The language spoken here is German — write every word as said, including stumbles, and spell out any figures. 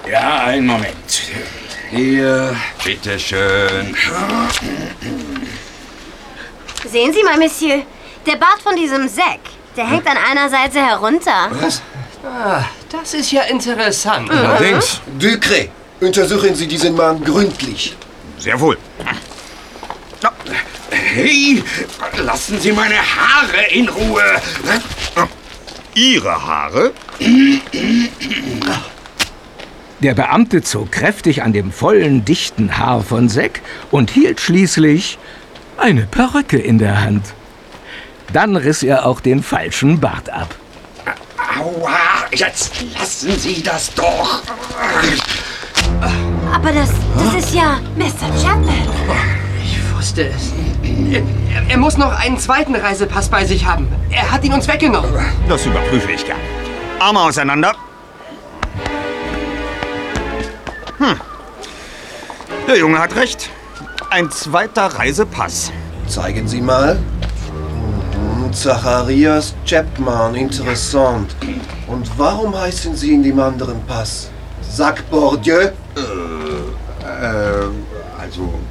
Ja, einen Moment. Hier, bitteschön. Sehen Sie mal, Monsieur. Der Bart von diesem Zack, der hängt an einer Seite herunter. Was? Ah, das ist ja interessant. Allerdings. Ducret, untersuchen Sie diesen Mann gründlich. Sehr wohl. Hey, lassen Sie meine Haare in Ruhe. Ihre Haare? Der Beamte zog kräftig an dem vollen, dichten Haar von Zack und hielt schließlich eine Perücke in der Hand. Dann riss er auch den falschen Bart ab. Aua, jetzt lassen Sie das doch. Aber das, das ist ja Mister Chapman. Ich wusste es. Er, er muss noch einen zweiten Reisepass bei sich haben. Er hat ihn uns weggenommen. Das überprüfe ich gern. Arme auseinander. Hm. Der Junge hat recht. Ein zweiter Reisepass. Zeigen Sie mal. Mhm, Zacharias Chapman, interessant. Und warum heißen Sie in dem anderen Pass Zack Bordieu? Äh, äh, also